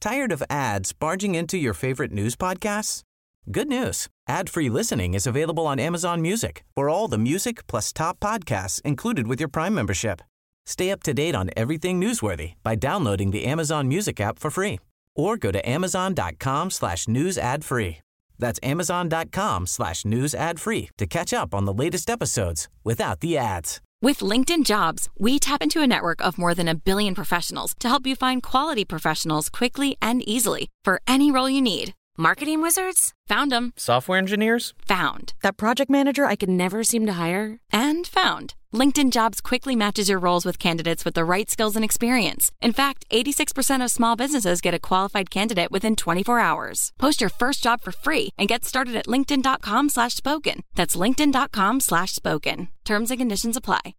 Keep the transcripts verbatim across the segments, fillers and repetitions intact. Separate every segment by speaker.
Speaker 1: Tired of ads barging into your favorite news podcasts? Good news. Ad-free listening is available on Amazon Music for all the music plus top podcasts included with your Prime membership. Stay up to date on everything newsworthy by downloading the Amazon Music app for free or go to amazon.com slash news ad free. That's amazon.com slash news ad free to catch up on the latest episodes without the ads.
Speaker 2: With LinkedIn Jobs, we tap into a network of more than a billion professionals to help you find quality professionals quickly and easily for any role you need. Marketing wizards? Found them.
Speaker 3: Software engineers?
Speaker 2: Found. That project manager I could never seem to hire? And found. LinkedIn Jobs quickly matches your roles with candidates with the right skills and experience. In fact, eighty-six percent of small businesses get a qualified candidate within twenty-four hours. Post your first job for free and get started at linkedin.com slash spoken. That's linkedin.com slash spoken. Terms and conditions apply.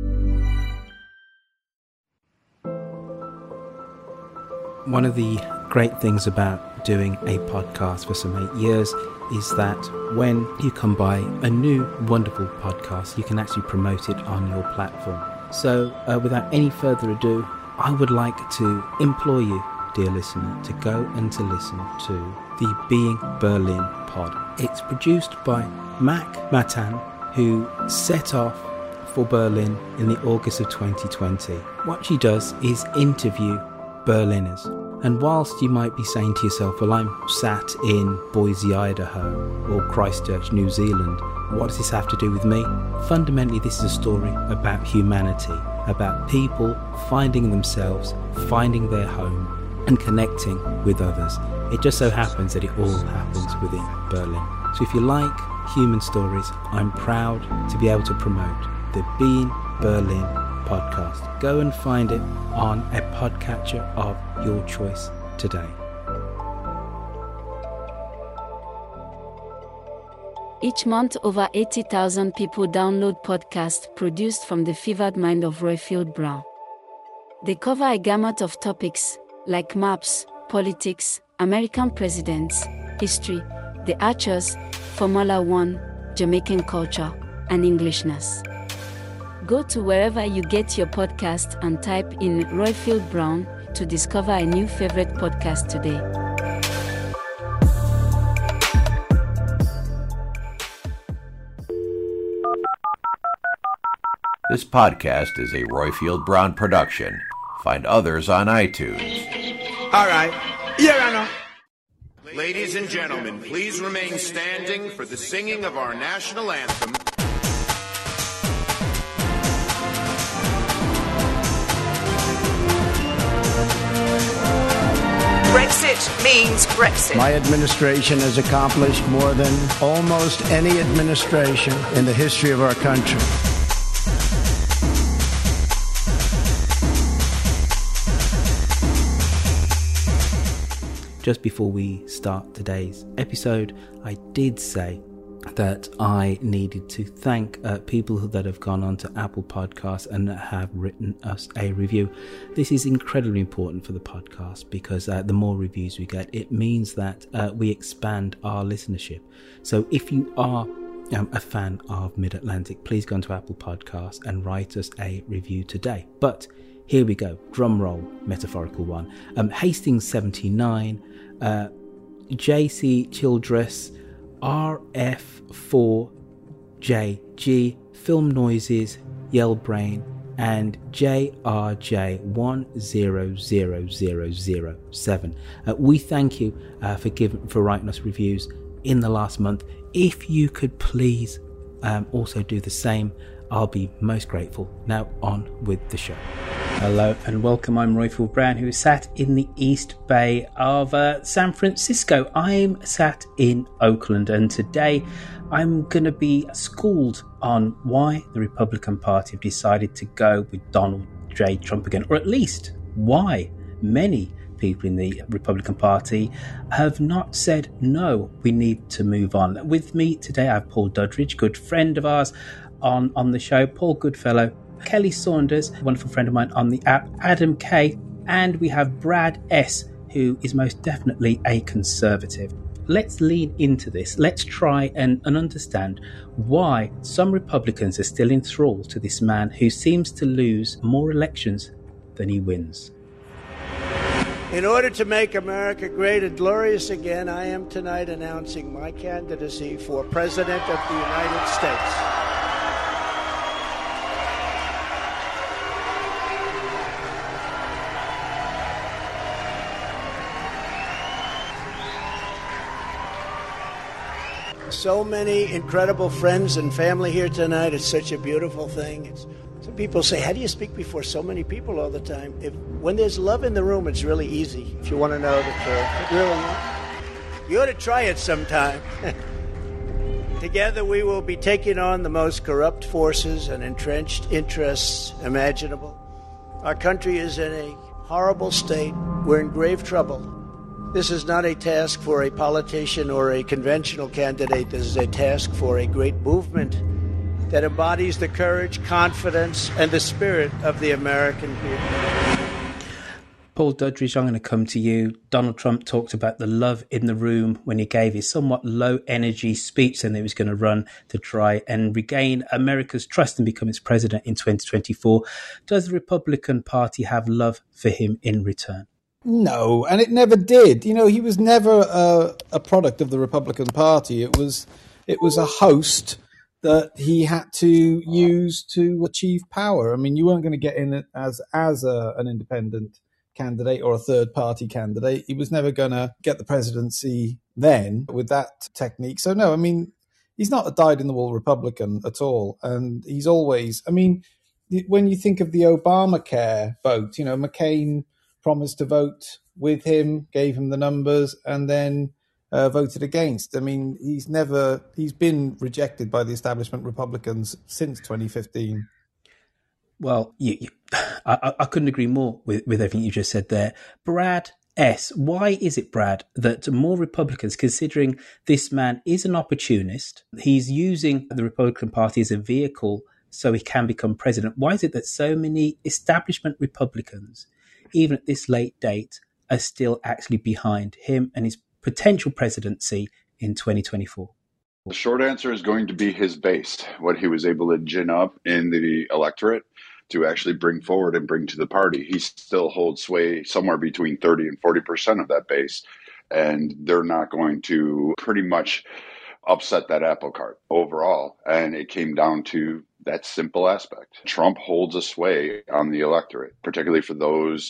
Speaker 4: One of the great things about doing a podcast for some eight years is that when you come by a new wonderful podcast, you can actually promote it on your platform. So uh, without any further ado, I would like to implore you, dear listener, to go and to listen to the Being Berlin pod. It's produced by Mac Matan, who set off for Berlin in the August of twenty twenty. What she does is interview Berliners. And whilst you might be saying to yourself, well, I'm sat in Boise, Idaho, or Christchurch, New Zealand, what does this have to do with me? Fundamentally, this is a story about humanity, about people finding themselves, finding their home, and connecting with others. It just so happens that it all happens within Berlin. So if you like human stories, I'm proud to be able to promote the Being Berlin podcast. Go and find it on a podcatcher of your choice today.
Speaker 5: Each month, over eighty thousand people download podcasts produced from the fevered mind of Roifield Brown. They cover a gamut of topics like maps, politics, American presidents, history, the Archers, Formula One, Jamaican culture, and Englishness. Go to wherever you get your podcast and type in Roifield Brown to discover a new favorite podcast today.
Speaker 6: This podcast is a Roifield Brown production. Find others on iTunes.
Speaker 7: All right. Here I know.
Speaker 8: Ladies and gentlemen, please remain standing for the singing of our national anthem.
Speaker 9: Brexit means Brexit.
Speaker 10: My administration has accomplished more than almost any administration in the history of our country.
Speaker 4: Just before we start today's episode, I did say that I needed to thank uh, people that have gone on to Apple Podcasts and have written us a review. This is incredibly important for the podcast because uh, the more reviews we get, it means that uh, we expand our listenership. So if you are um, a fan of Mid-Atlantic, please go onto Apple Podcasts and write us a review today. But here we go, drum roll, metaphorical one. Um, Hastings seventy-nine, uh, J C Childress, R F four J G, Film Noises, Yell Brain, and J R J one zero zero zero zero seven. Uh, we thank you uh, for giving for writing us reviews in the last month. If you could please um, also do the same, I'll be most grateful. Now on with the show.
Speaker 11: Hello and welcome. I'm Roifield Brown, who is sat in the East Bay of uh, San Francisco. I'm sat in Oakland, and today I'm going to be schooled on why the Republican Party have decided to go with Donald J. Trump again, or at least why many people in the Republican Party have not said, no, we need to move on. With me today, I have Paul Dudridge, good friend of ours on, on the show, Paul Goodfellow, Kelly Saunders, a wonderful friend of mine on the app, Adam Kay, and we have Brad S., who is most definitely a conservative. Let's lean into this. Let's try and, and understand why some Republicans are still enthralled to this man who seems to lose more elections than he wins.
Speaker 10: In order to make America great and glorious again, I am tonight announcing my candidacy for President of the United States. So many incredible friends and family here tonight. It's such a beautiful thing. It's, some people say, how do you speak before so many people all the time? If, when there's love in the room, it's really easy, if you want to know the truth. It really, you ought to try it sometime. Together we will be taking on the most corrupt forces and entrenched interests imaginable. Our country is in a horrible state. We're in grave trouble. This is not a task for a politician or a conventional candidate. This is a task for a great movement that embodies the courage, confidence, and the spirit of the American people.
Speaker 11: Paul Dudridge, I'm going to come to you. Donald Trump talked about the love in the room when he gave his somewhat low-energy speech saying that he was going to run to try and regain America's trust and become its president in twenty twenty-four. Does the Republican Party have love for him in return?
Speaker 3: No, and it never did. You know, he was never a, a product of the Republican Party. It was, it was a host that he had to use to achieve power. I mean, you weren't going to get in it as as a, an independent candidate or a third party candidate. He was never going to get the presidency then with that technique. So no, I mean, he's not a dyed-in-the-wool Republican at all, and he's always. I mean, when you think of the Obamacare vote, you know, McCain promised to vote with him, gave him the numbers, and then uh, voted against. I mean, he's never, he's been rejected by the establishment Republicans since twenty fifteen.
Speaker 11: Well, you, you, I, I couldn't agree more with, with everything you just said there. Brad S., why is it, Brad, that more Republicans, considering this man is an opportunist, he's using the Republican Party as a vehicle so he can become president, why is it that so many establishment Republicans, even at this late date, are still actually behind him and his potential presidency in twenty twenty-four?
Speaker 12: The short answer is going to be his base, what he was able to gin up in the electorate to actually bring forward and bring to the party. He still holds sway somewhere between thirty and forty percent of that base, and they're not going to pretty much upset that apple cart overall. And it came down to that simple aspect. Trump holds a sway on the electorate, particularly for those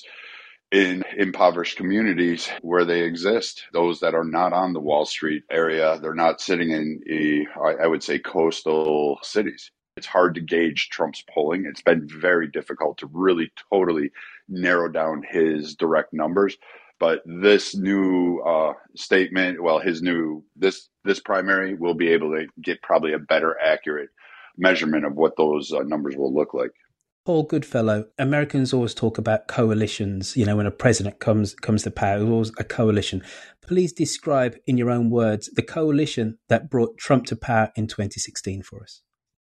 Speaker 12: in impoverished communities where they exist, those that are not on the Wall Street area. They're not sitting in, a, I would say, coastal cities. It's hard to gauge Trump's polling. It's been very difficult to really totally narrow down his direct numbers. But this new uh, statement, well, his new, this this primary will be able to get probably a better accurate measurement of what those uh, numbers will look like.
Speaker 11: Paul Goodfellow, Americans always talk about coalitions. You know, when a president comes comes to power, it's always a coalition. Please describe in your own words the coalition that brought Trump to power in twenty sixteen for us.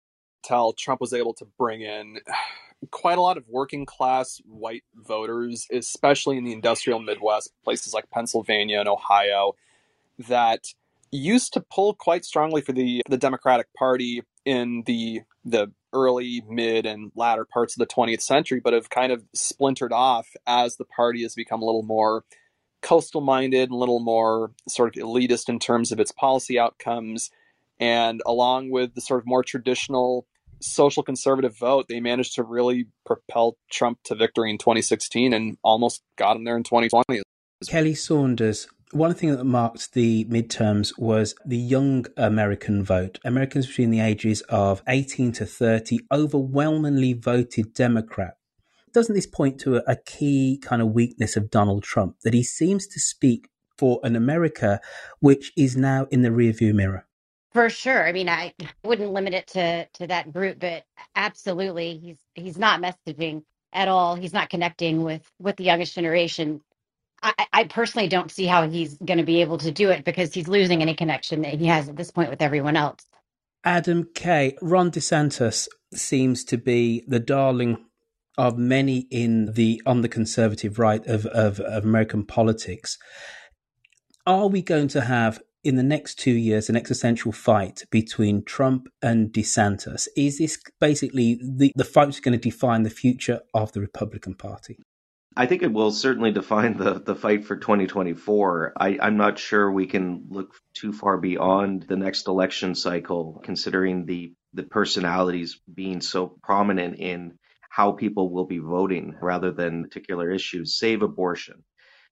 Speaker 13: Tell Trump was able to bring in quite a lot of working class white voters, especially in the industrial Midwest, places like Pennsylvania and Ohio, that used to pull quite strongly for the the Democratic Party in the the early, mid, and latter parts of the twentieth century, but have kind of splintered off as the party has become a little more coastal-minded and a little more sort of elitist in terms of its policy outcomes. And along with the sort of more traditional social conservative vote, they managed to really propel Trump to victory in twenty sixteen and almost got him there in twenty twenty.
Speaker 11: Kelly Saunders, one thing that marked the midterms was the young American vote. Americans between the ages of eighteen to thirty overwhelmingly voted Democrat. Doesn't this point to a, a key kind of weakness of Donald Trump, that he seems to speak for an America which is now in the rearview mirror?
Speaker 14: For sure. I mean, I wouldn't limit it to, to that group, but absolutely, he's he's not messaging at all. He's not connecting with, with the youngest generation. I, I personally don't see how he's going to be able to do it because he's losing any connection that he has at this point with everyone else.
Speaker 11: Adam Kay, Ron DeSantis seems to be the darling of many in the on the conservative right of, of, of American politics. Are we going to have, in the next two years, an existential fight between Trump and DeSantis? Is this basically the, the fight that's going to define the future of the Republican Party?
Speaker 15: I think it will certainly define the, the fight for twenty twenty-four. I, I'm not sure we can look too far beyond the next election cycle, considering the, the personalities being so prominent in how people will be voting rather than particular issues, save abortion.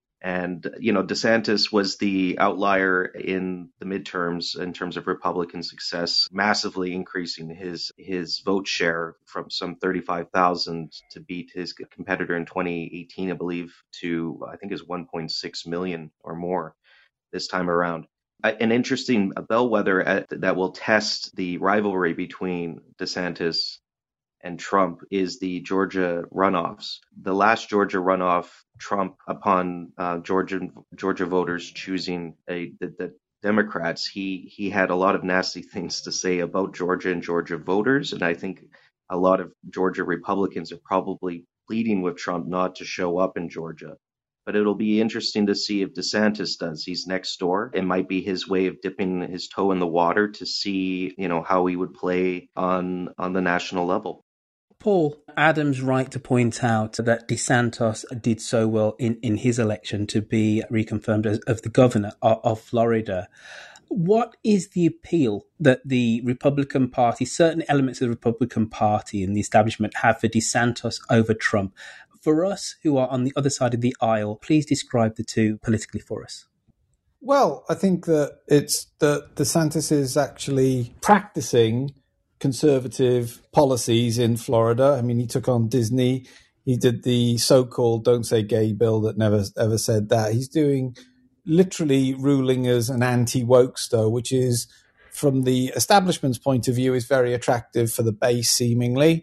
Speaker 15: And, you know, DeSantis was the outlier in the midterms in terms of Republican success, massively increasing his his vote share from some thirty-five thousand to beat his competitor in twenty eighteen, I believe, to I think is one point six million or more this time around. An interesting bellwether at, that will test the rivalry between DeSantis and Trump is the Georgia runoffs. The last Georgia runoff, Trump, upon uh, Georgia Georgia voters choosing a, the, the Democrats, he he had a lot of nasty things to say about Georgia and Georgia voters, and I think a lot of Georgia Republicans are probably pleading with Trump not to show up in Georgia. But it'll be interesting to see if DeSantis does. He's next door. It might be his way of dipping his toe in the water to see, you know, how he would play on on the national level.
Speaker 11: Paul, Adam's right to point out that DeSantis did so well in, in his election to be reconfirmed as of the governor of, of Florida. What is the appeal that the Republican Party, certain elements of the Republican Party and the establishment have for DeSantis over Trump? For us who are on the other side of the aisle, please describe the two politically for us.
Speaker 3: Well, I think that it's that DeSantis is actually practicing conservative policies in Florida. I mean, he took on Disney. He did the so-called Don't Say Gay bill that never ever said that. He's doing literally ruling as an anti-wokester, which is, from the establishment's point of view, is very attractive for the base, seemingly.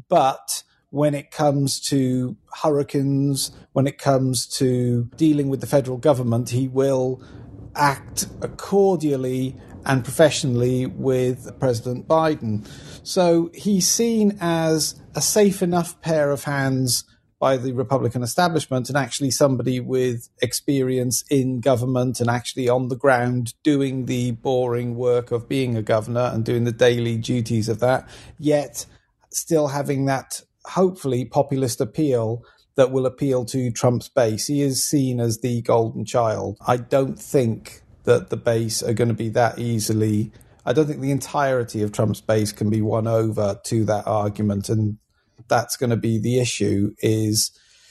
Speaker 3: But when it comes to hurricanes, when it comes to dealing with the federal government, he will act cordially and professionally with President Biden. So he's seen as a safe enough pair of hands by the Republican establishment, and actually somebody with experience in government and actually on the ground doing the boring work of being a governor and doing the daily duties of that, yet still having that hopefully populist appeal that will appeal to Trump's base. He is seen as the golden child. I don't think that the base are going to be that easily. I don't think the entirety of Trump's base can be won over to that argument. And that's going to be the issue, is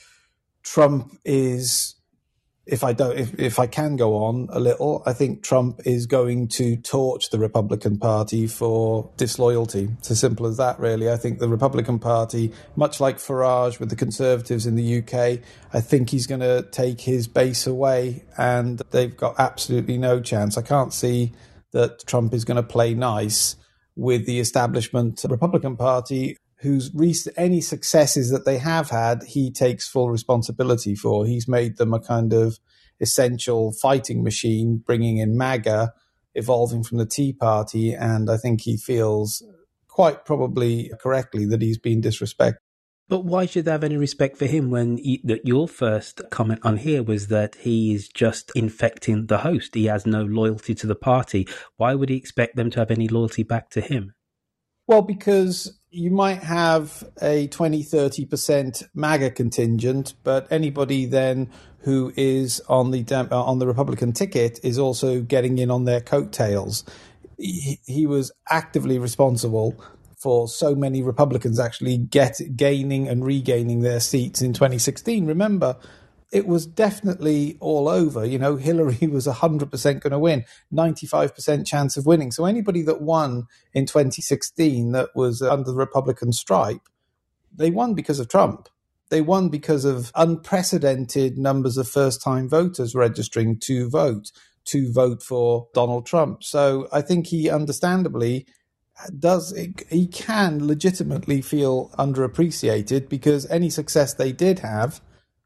Speaker 3: Trump is, if I don't, if, if I can go on a little, I think Trump is going to torch the Republican Party for disloyalty. It's as simple as that, really. I think the Republican Party, much like Farage with the Conservatives in the U K, I think he's going to take his base away, and they've got absolutely no chance. I can't see that Trump is going to play nice with the establishment Republican Party, whose recent, any successes that they have had, he takes full responsibility for. He's made them a kind of essential fighting machine, bringing in MAGA, evolving from the Tea Party, and I think he feels quite probably correctly that he's been disrespected.
Speaker 11: But why should they have any respect for him when you, that your first comment on here was that he is just infecting the host? He has no loyalty to the party. Why would he expect them to have any loyalty back to him?
Speaker 3: Well, because you might have a twenty, thirty percent MAGA contingent, but anybody then who is on the uh, on the Republican ticket is also getting in on their coattails. He, he was actively responsible for so many Republicans actually get gaining and regaining their seats in twenty sixteen. Remember, it was definitely all over. You know, Hillary was one hundred percent going to win, ninety-five percent chance of winning. So anybody that won in twenty sixteen that was under the Republican stripe, they won because of Trump. They won because of unprecedented numbers of first-time voters registering to vote, to vote for Donald Trump. So I think he understandably does, he can legitimately feel underappreciated, because any success they did have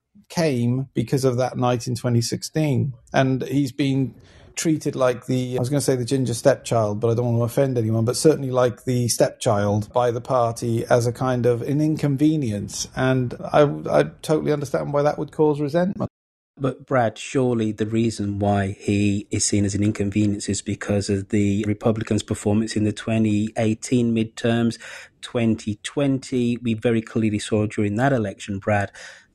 Speaker 3: came because of that night in twenty sixteen. And he's been treated like the, I was going to say the ginger stepchild, but I don't want to offend anyone, but certainly like the stepchild by the party as a kind of an inconvenience. And I, I totally understand why that would cause resentment.
Speaker 11: But Brad, surely the reason why he is seen as an inconvenience is because of the Republicans' performance in the twenty eighteen midterms, twenty twenty. We very clearly saw during that election, Brad,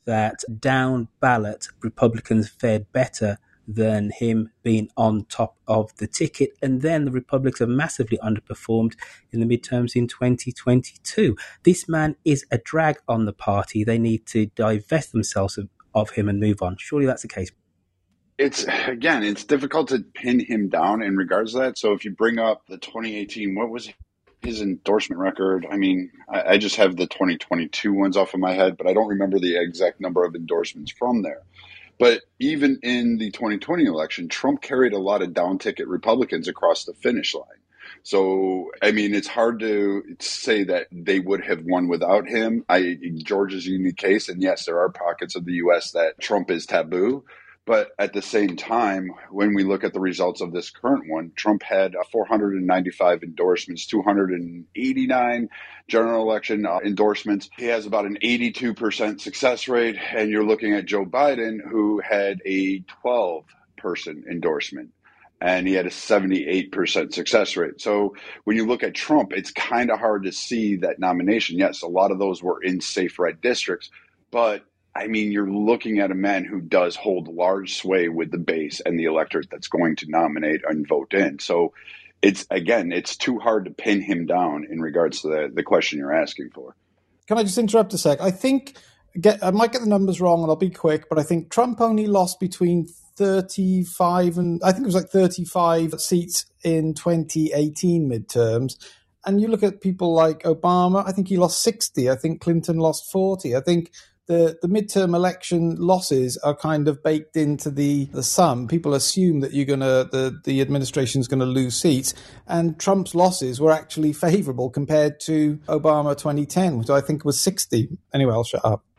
Speaker 11: that down ballot Republicans fared better than him being on top of the ticket. And then the Republicans have massively underperformed in the midterms in twenty twenty-two. This man is a drag on the party. They need to divest themselves of, of him and move on. Surely that's the case.
Speaker 12: It's, again, it's difficult to pin him down in regards to that. So if you bring up the twenty eighteen, what was his endorsement record? I mean, I, I just have the twenty twenty-two ones off of my head, but I don't remember the exact number of endorsements from there. But even in the twenty twenty election, Trump carried a lot of down-ticket Republicans across the finish line. So, I mean, it's hard to say that they would have won without him. I, Georgia's a unique case, and yes, there are pockets of the U S that Trump is taboo. But at the same time, when we look at the results of this current one, Trump had four hundred ninety-five endorsements, two hundred eighty-nine general election uh, endorsements. He has about an eighty-two percent success rate. And you're looking at Joe Biden, who had a twelve person endorsement, and he had a seventy-eight percent success rate. So when you look at Trump, it's kind of hard to see that nomination. Yes, a lot of those were in safe red districts, but I mean, you're looking at a man who does hold large sway with the base and the electorate that's going to nominate and vote in. So it's, again, it's too hard to pin him down in regards to the, the question you're asking for.
Speaker 3: Can I just interrupt a sec? I think, get, I might get the numbers wrong and I'll be quick, but I think Trump only lost between thirty-five and, I think it was like thirty-five seats in twenty eighteen midterms. And you look at people like Obama, I think he lost sixty. I think Clinton lost forty. I think The, the midterm election losses are kind of baked into the, the sum. People assume that you're gonna the, the administration's going to lose seats, and Trump's losses were actually favourable compared to Obama twenty ten, which I think was sixty. Anyway, I'll shut up.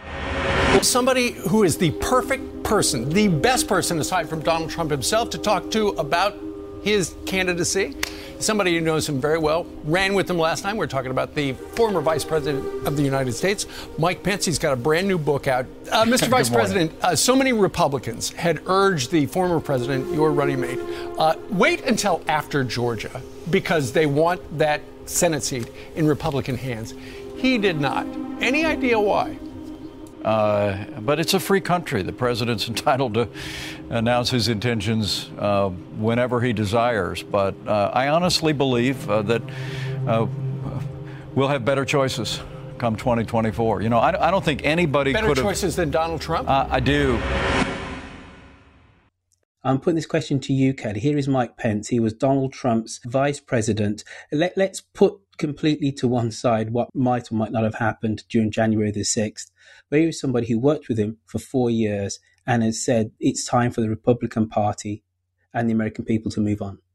Speaker 16: Somebody who is the perfect person, the best person aside from Donald Trump himself to talk to about his candidacy. Somebody who knows him very well, ran with him last time. We're talking about the former Vice President of the United States, Mike Pence. He's got a brand new book out. Uh, Mister Vice President, uh, so many Republicans had urged the former president, your running mate, uh, wait until after Georgia because they want that Senate seat in Republican hands. He did not. Any idea why?
Speaker 17: Uh, but it's a free country. The president's entitled to announce his intentions uh, whenever he desires. But uh, I honestly believe uh, that uh, we'll have better choices come twenty twenty-four. You know, I, I don't think anybody
Speaker 16: better
Speaker 17: could have...
Speaker 16: Better choices than Donald Trump?
Speaker 17: Uh, I do.
Speaker 11: I'm putting this question to you, Kelly. Here is Mike Pence. He was Donald Trump's vice president. Let, let's put completely to one side what might or might not have happened during January the sixth. But here is somebody who worked with him for four years and has said it's time for the Republican Party and the American people to move on.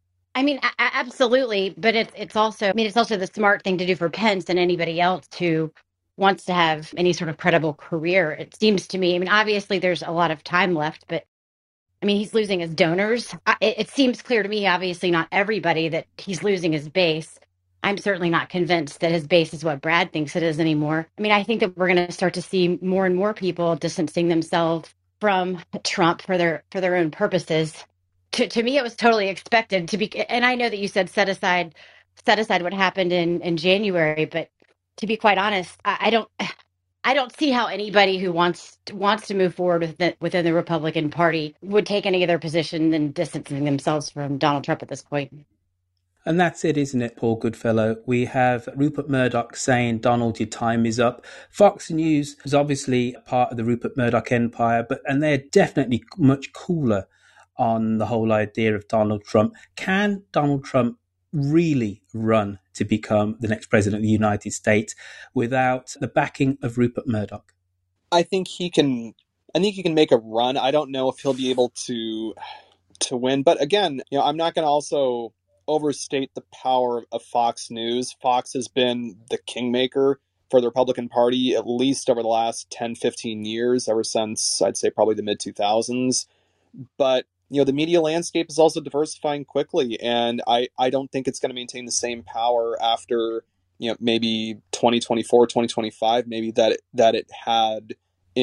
Speaker 14: I mean, a- absolutely. But it's it's also, I mean, it's also the smart thing to do for Pence and anybody else who wants to have any sort of credible career. It seems to me, I mean, obviously there's a lot of time left, but I mean, he's losing his donors. I, it, it seems clear to me, obviously not everybody, that he's losing his base. I'm certainly not convinced that his base is what Brad thinks it is anymore. I mean, I think that we're going to start to see more and more people distancing themselves from Trump for their for their own purposes. To to me, it was totally expected to be. And I know that you said set aside set aside what happened in, in January, but to be quite honest, I, I don't I don't see how anybody who wants wants to move forward with the, within the Republican Party would take any other position than distancing themselves from Donald Trump at this point.
Speaker 11: And that's it, isn't it, Paul Goodfellow? We have Rupert Murdoch saying, Donald, your time is up. Fox News is obviously part of the Rupert Murdoch empire, but and they're definitely much cooler on the whole idea of Donald Trump. Can Donald Trump really run to become the next president of the United States without the backing of Rupert Murdoch?
Speaker 13: I think he can. I think he can make a run. I don't know if he'll be able to to win, but again, you know, I'm not going to also overstate the power of Fox News. Fox has been the kingmaker for the Republican Party at least over the last ten, fifteen years, ever since I'd say probably the mid two thousands. But you know, the media landscape is also diversifying quickly, and I, I don't think it's going to maintain the same power after, you know, maybe twenty twenty-four, twenty twenty-five, maybe that it, that it had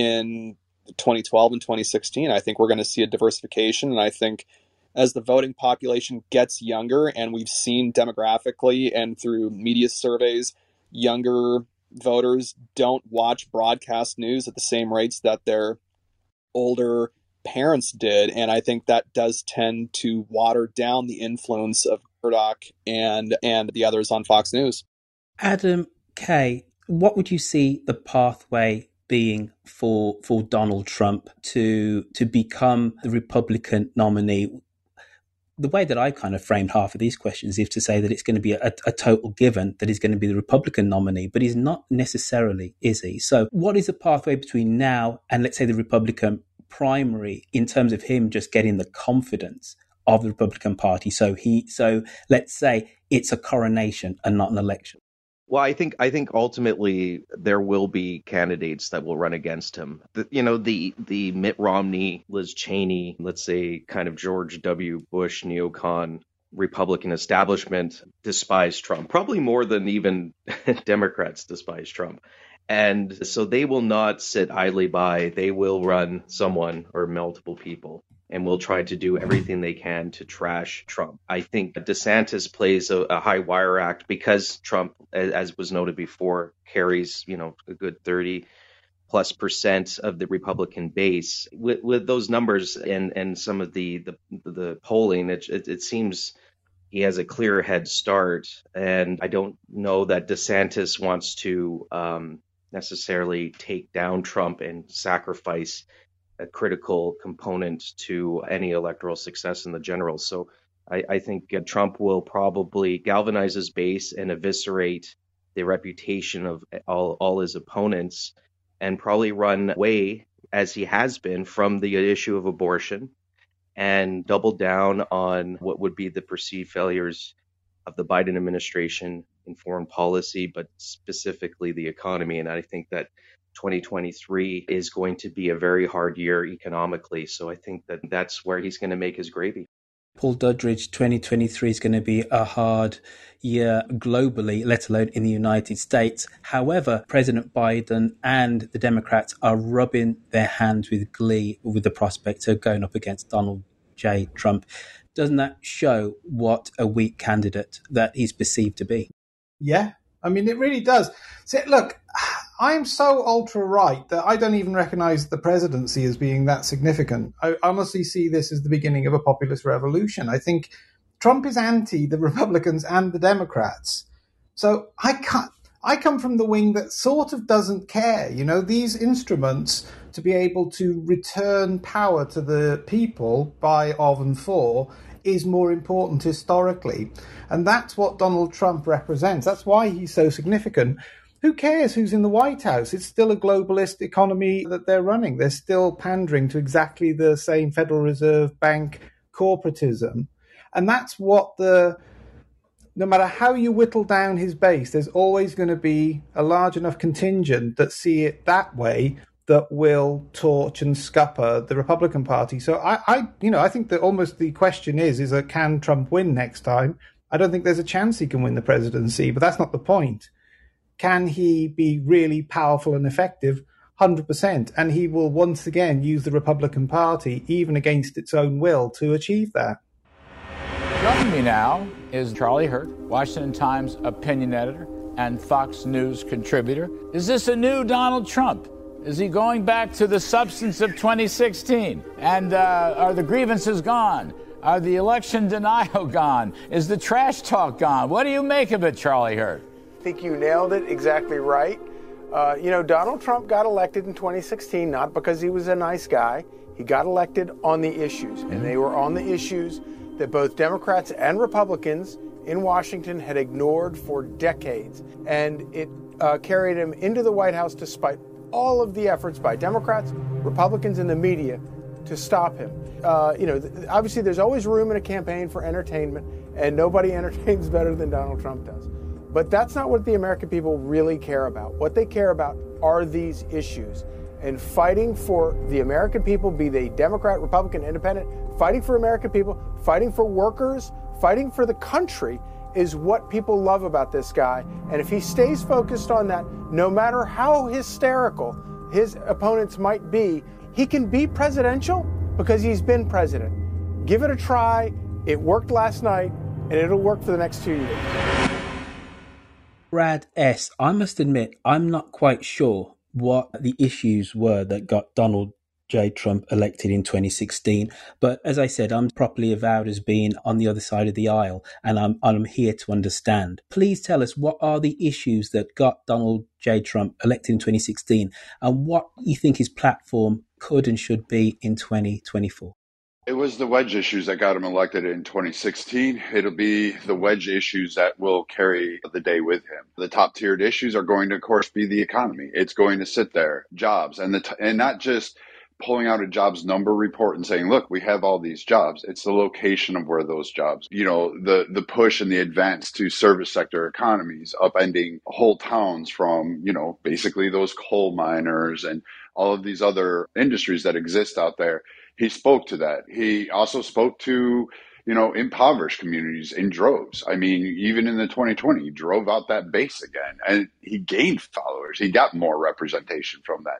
Speaker 13: in twenty twelve and twenty sixteen. I think we're going to see a diversification, and I think as the voting population gets younger, and we've seen demographically and through media surveys, younger voters don't watch broadcast news at the same rates that their older parents did. And I think that does tend to water down the influence of Murdoch and, and the others on Fox News.
Speaker 11: Adam Kay, what would you see the pathway being for for Donald Trump to to become the Republican nominee? The way that I kind of framed half of these questions is to say that it's going to be a, a total given that he's going to be the Republican nominee, but he's not necessarily, is he? So what is the pathway between now and, let's say, the Republican primary in terms of him just getting the confidence of the Republican Party? So he, so let's say it's a coronation and not an election.
Speaker 15: Well, I think I think ultimately there will be candidates that will run against him. The, you know, the the Mitt Romney, Liz Cheney, let's say kind of George W. Bush neocon Republican establishment despise Trump, probably more than even Democrats despise Trump. And so they will not sit idly by. They will run someone or multiple people and will try to do everything they can to trash Trump. I think DeSantis plays a, a high wire act because Trump, as, as was noted before, carries, you know, a good thirty plus percent of the Republican base. With, with those numbers and, and some of the, the, the polling, it, it, it seems he has a clear head start. And I don't know that DeSantis wants to um, necessarily take down Trump and sacrifice a critical component to any electoral success in the general. So I, I think uh, Trump will probably galvanize his base and eviscerate the reputation of all, all his opponents and probably run away, as he has been, from the issue of abortion and double down on what would be the perceived failures of the Biden administration in foreign policy, but specifically the economy. And I think that twenty twenty-three is going to be a very hard year economically. So I think that that's where he's going to make his gravy.
Speaker 11: Paul Duddridge, twenty twenty-three is going to be a hard year globally, let alone in the United States. However, President Biden and the Democrats are rubbing their hands with glee with the prospect of going up against Donald J. Trump. Doesn't that show what a weak candidate that he's perceived to be?
Speaker 3: Yeah, I mean, it really does. So, look, I'm so ultra-right that I don't even recognise the presidency as being that significant. I honestly see this as the beginning of a populist revolution. I think Trump is anti the Republicans and the Democrats. So I can't, I come from the wing that sort of doesn't care. You know, these instruments to be able to return power to the people by, of and for is more important historically. And that's what Donald Trump represents. That's why he's so significant. Who cares who's in the White House? It's still a globalist economy that they're running. They're still pandering to exactly the same Federal Reserve Bank corporatism. And that's what the, no matter how you whittle down his base, there's always going to be a large enough contingent that see it that way that will torch and scupper the Republican Party. So I, I, you know, I think that almost the question is, is a, can Trump win next time? I don't think there's a chance he can win the presidency, but that's not the point. Can he be really powerful and effective? one hundred percent. And he will once again use the Republican Party, even against its own will, to achieve that.
Speaker 18: Joining me now is Charlie Hurt, Washington Times opinion editor and Fox News contributor. Is this a new Donald Trump? Is he going back to the substance of twenty sixteen? And uh, are the grievances gone? Are the election denial gone? Is the trash talk gone? What do you make of it, Charlie Hurt?
Speaker 7: I think you nailed it exactly right. Uh, you know, Donald Trump got elected in twenty sixteen, not because he was a nice guy. He got elected on the issues, and they were on the issues that both Democrats and Republicans in Washington had ignored for decades. And it uh, carried him into the White House despite all of the efforts by Democrats, Republicans, and the media to stop him. Uh, you know, th- obviously there's always room in a campaign for entertainment, and nobody entertains better than Donald Trump does. But that's not what the American people really care about. What they care about are these issues. And fighting for the American people, be they Democrat, Republican, Independent, fighting for American people, fighting for workers, fighting for the country is what people love about this guy. And if he stays focused on that, no matter how hysterical his opponents might be, he can be presidential because he's been president. Give it a try. It worked last night, and it'll work for the next two years.
Speaker 11: Brad S., I must admit, I'm not quite sure what the issues were that got Donald J. Trump elected in twenty sixteen. But as I said, I'm properly avowed as being on the other side of the aisle, and I'm, I'm here to understand. Please tell us, what are the issues that got Donald J. Trump elected in twenty sixteen, and what you think his platform could and should be in twenty twenty-four?
Speaker 12: It was the wedge issues that got him elected in twenty sixteen. It'll be the wedge issues that will carry the day with him. The top tiered issues are going to, of course, be the economy. It's going to sit there, jobs, and the t- and not just pulling out a jobs number report and saying, look, we have all these jobs. It's the location of where those jobs, you know, the, the push and the advance to service sector economies, upending whole towns from, you know, basically those coal miners and all of these other industries that exist out there. He spoke to that. He also spoke to, you know, impoverished communities in droves. I mean, even in the twenty twenty, he drove out that base again, and he gained followers. He got more representation from that.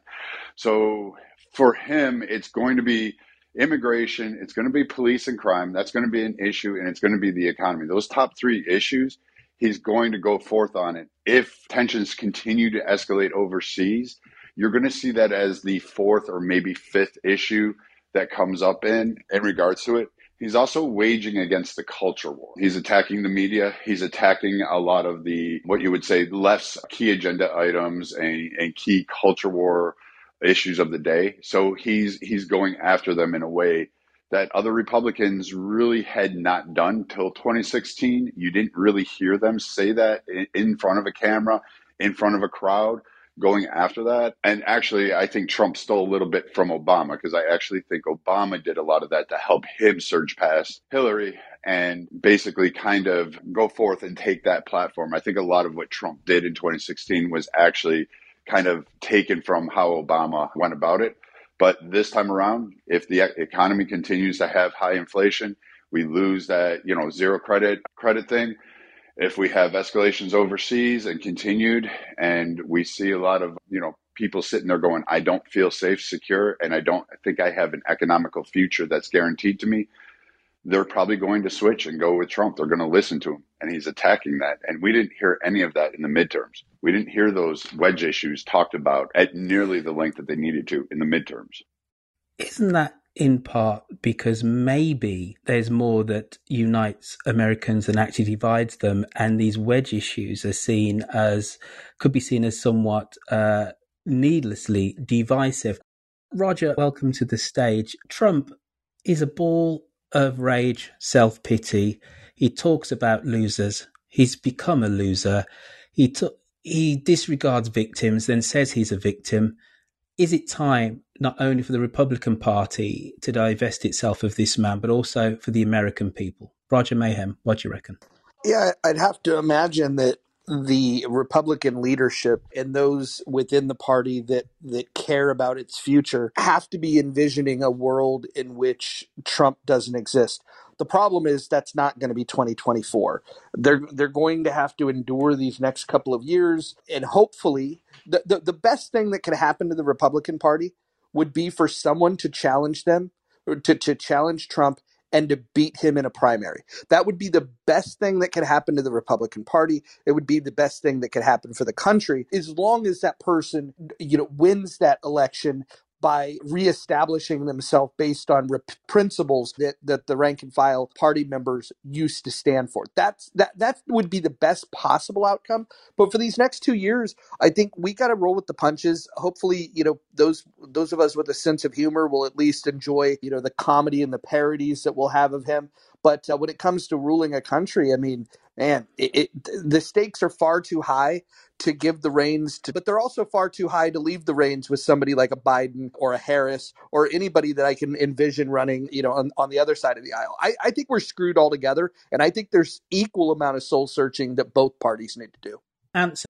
Speaker 12: So for him, it's going to be immigration, it's going to be police and crime. That's going to be an issue, and it's going to be the economy. Those top three issues, he's going to go forth on it. If tensions continue to escalate overseas, you're going to see that as the fourth or maybe fifth issue that comes up in, in regards to it. He's also waging against the culture war. He's attacking the media. He's attacking a lot of the, what you would say, less key agenda items and, and key culture war issues of the day. So he's he's going after them in a way that other Republicans really had not done till twenty sixteen. You didn't really hear them say that in front of a camera, in front of a crowd, going after that. And actually, I think Trump stole a little bit from Obama, because I actually think Obama did a lot of that to help him surge past Hillary and basically kind of go forth and take that platform. I think a lot of what Trump did in twenty sixteen was actually kind of taken from how Obama went about it. But this time around, if the economy continues to have high inflation, we lose that, you know, zero credit credit thing. If we have escalations overseas and continued, and we see a lot of, you know, people sitting there going, I don't feel safe, secure, and I don't think I have an economical future that's guaranteed to me, they're probably going to switch and go with Trump. They're going to listen to him, and he's attacking that. And we didn't hear any of that in the midterms. We didn't hear those wedge issues talked about at nearly the length that they needed to in the midterms.
Speaker 11: Isn't that in part because maybe there's more that unites Americans than actually divides them, and these wedge issues are seen as, could be seen as somewhat uh, needlessly divisive? Roger, welcome to the stage. Trump is a ball of rage, self-pity. He talks about losers. He's become a loser. He t- he disregards victims, then says he's a victim. Is it time not only for the Republican Party to divest itself of this man, but also for the American people? Roger Mayhem, what do you reckon?
Speaker 19: Yeah, I'd have to imagine that the Republican leadership and those within the party that, that care about its future have to be envisioning a world in which Trump doesn't exist. The problem is that's not going to be twenty twenty-four. They're they're going to have to endure these next couple of years, and hopefully the, the, the best thing that could happen to the Republican Party would be for someone to challenge them, or to, to challenge Trump and to beat him in a primary. That would be the best thing that could happen to the Republican Party. It would be the best thing that could happen for the country, as long as that person, you know, wins that election by reestablishing themselves based on rep- principles that, that the rank and file party members used to stand for. That's that that would be the best possible outcome. But for these next two years, I think we got to roll with the punches. Hopefully, you know, those those of us with a sense of humor will at least enjoy, you know, the comedy and the parodies that we'll have of him. But uh, when it comes to ruling a country, I mean, man, it, it, the stakes are far too high to give the reins to, but they're also far too high to leave the reins with somebody like a Biden or a Harris or anybody that I can envision running, you know, on, on the other side of the aisle. I, I think we're screwed altogether, and I think there's equal amount of soul searching that both parties need to do.
Speaker 11: Answer.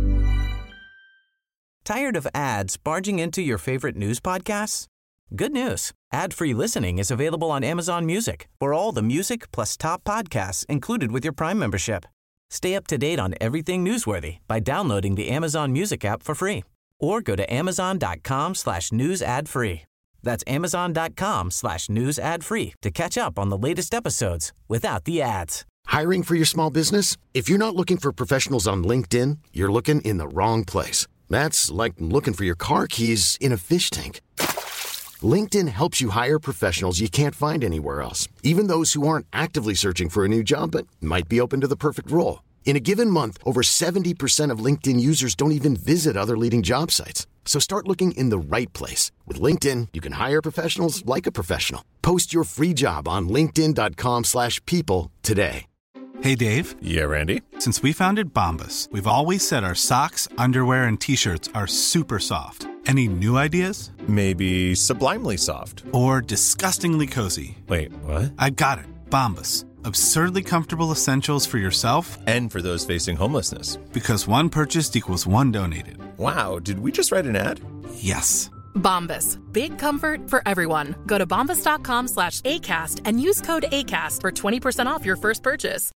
Speaker 1: Tired of ads barging into your favorite news podcasts? Good news. Ad-free listening is available on Amazon Music for all the music plus top podcasts included with your Prime membership. Stay up to date on everything newsworthy by downloading the Amazon Music app for free or go to amazon.com slash news ad free. That's amazon.com slash news ad free to catch up on the latest episodes without the ads.
Speaker 20: Hiring for your small business? If you're not looking for professionals on LinkedIn, you're looking in the wrong place. That's like looking for your car keys in a fish tank. LinkedIn helps you hire professionals you can't find anywhere else, even those who aren't actively searching for a new job but might be open to the perfect role. In a given month, over seventy percent of LinkedIn users don't even visit other leading job sites. So start looking in the right place. With LinkedIn, you can hire professionals like a professional. Post your free job on linkedin.com slash people today.
Speaker 21: Hey, Dave.
Speaker 22: Yeah, Randy.
Speaker 21: Since we founded Bombas, we've always said our socks, underwear, and T-shirts are super soft. Any new ideas?
Speaker 22: Maybe sublimely soft.
Speaker 21: Or disgustingly cozy.
Speaker 22: Wait, what?
Speaker 21: I got it. Bombas. Absurdly comfortable essentials for yourself
Speaker 22: and for those facing homelessness.
Speaker 21: Because one purchased equals one donated.
Speaker 22: Wow, did we just write an ad?
Speaker 21: Yes.
Speaker 23: Bombas. Big comfort for everyone. Go to bombas.com slash ACAST and use code ACAST for twenty percent off your first purchase.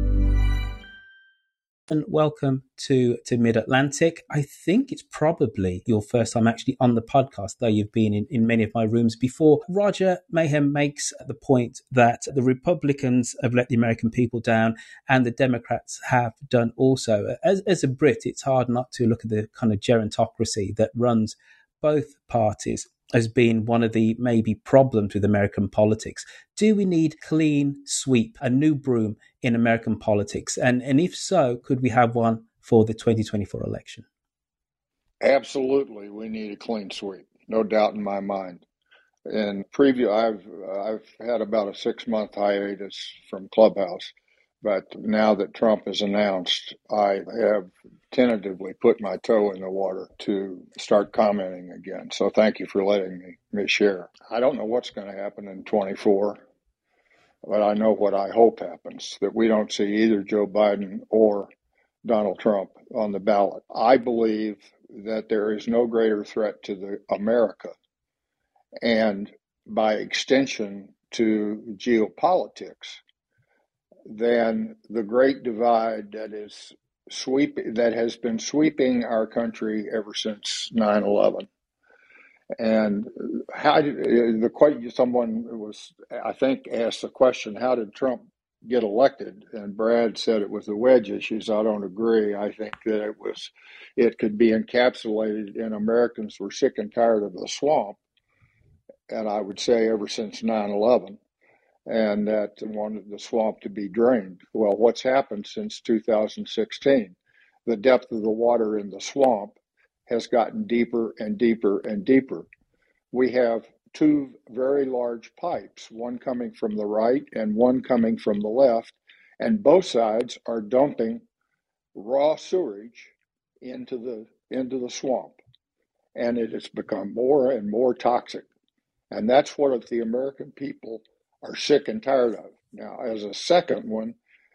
Speaker 11: And welcome to, to Mid-Atlantic. I think it's probably your first time actually on the podcast, though you've been in, in many of my rooms before. Roger Mayhem makes the point that the Republicans have let the American people down and the Democrats have done also. As, as a Brit, it's hard not to look at the kind of gerontocracy that runs both parties as being one of the maybe problems with American politics. Do we need clean sweep, a new broom in American politics? And, and if so, could we have one for the twenty twenty-four election?
Speaker 24: Absolutely, we need a clean sweep, no doubt in my mind. In preview, I've I've had about a six-month hiatus from Clubhouse, but now that Trump is announced, I have tentatively put my toe in the water to start commenting again. So thank you for letting me, me share. I don't know what's going to happen in twenty-four, but I know what I hope happens, that we don't see either Joe Biden or Donald Trump on the ballot. I believe that there is no greater threat to the America and by extension to geopolitics than the great divide that is sweep that has been sweeping our country ever since nine eleven. And how did the question? Someone was, I think, asked the question: how did Trump get elected? And Brad said it was the wedge issues. I don't agree. I think that it was, it could be encapsulated in Americans were sick and tired of the swamp, and I would say ever since nine eleven. And that wanted the swamp to be drained. Well, what's happened since two thousand sixteen? The depth of the water in the swamp has gotten deeper and deeper and deeper. We have two very large pipes, one coming from the right and one coming from the left, and both sides are dumping raw sewage into the into the swamp. And it has become more and more toxic. And that's what the American people are sick and tired of. Now, as a second one,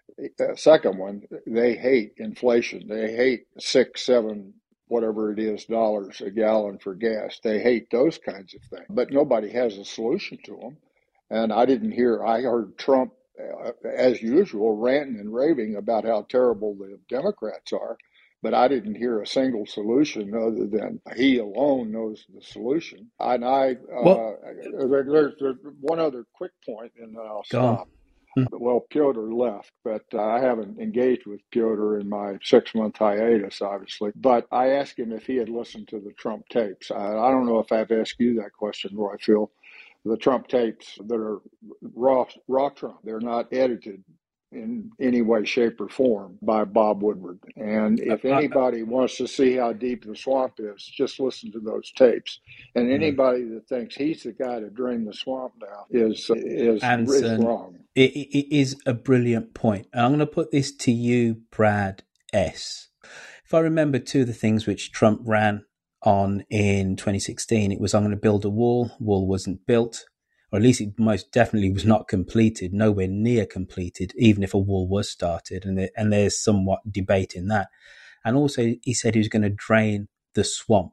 Speaker 24: a second one, they hate inflation. They hate six, seven, whatever it is, dollars a gallon for gas. They hate those kinds of things. But nobody has a solution to them. And I didn't hear, I heard Trump, uh, as usual, ranting and raving about how terrible the Democrats are. But I didn't hear a single solution other than he alone knows the solution. And I, uh, there, there's, there's one other quick point, and then I'll stop. Well, Piotr left, but uh, I haven't engaged with Piotr in my six-month hiatus, obviously. But I asked him if he had listened to the Trump tapes. I, I don't know if I've asked you that question, Roy Phil. The Trump tapes that are raw, raw Trump, they're not edited in any way, shape, or form by Bob Woodward. And if anybody wants to see how deep the swamp is, just listen to those tapes. And anybody that thinks he's the guy to drain the swamp now is is, is wrong.
Speaker 11: It, it is a brilliant point. I'm going to put this to you, Brad S. If I remember two of the things which Trump ran on in twenty sixteen, it was, I'm going to build a wall. Wall wasn't built. Or at least it most definitely was not completed, nowhere near completed, even if a wall was started. And, there, and there's somewhat debate in that. And also, he said he was going to drain the swamp.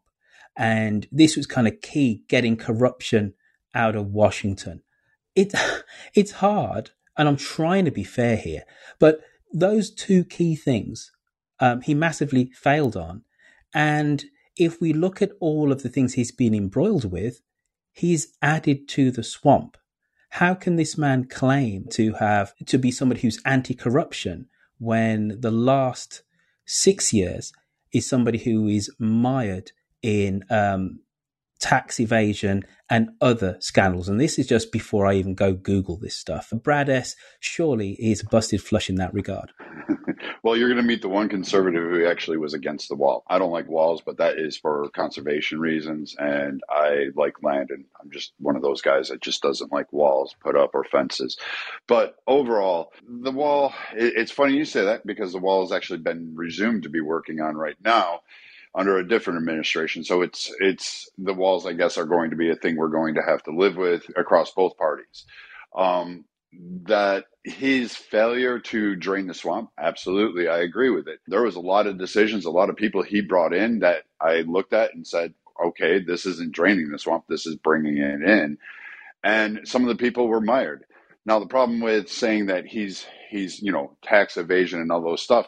Speaker 11: And this was kind of key, getting corruption out of Washington. It, it's hard, and I'm trying to be fair here, but those two key things um, he massively failed on. And if we look at all of the things he's been embroiled with, he's added to the swamp. How can this man claim to have to be somebody who's anti-corruption when the last six years is somebody who is mired in um, tax evasion and other scandals? And this is just before I even go Google this stuff. Brad S. surely is busted flush in that regard.
Speaker 12: Well, you're going to meet the one conservative who actually was against the wall. I don't like walls, but that is for conservation reasons. And I like land, and I'm just one of those guys that just doesn't like walls put up or fences. But overall, the wall, it, it's funny you say that, because the wall has actually been resumed to be working on right now under a different administration. So it's it's the walls, I guess, are going to be a thing we're going to have to live with across both parties. Um, that his failure to drain the swamp, absolutely, I agree with it. There was a lot of decisions, a lot of people he brought in that I looked at and said, okay, this isn't draining the swamp, this is bringing it in. And some of the people were mired. Now, the problem with saying that he's, he's you know, tax evasion and all those stuff,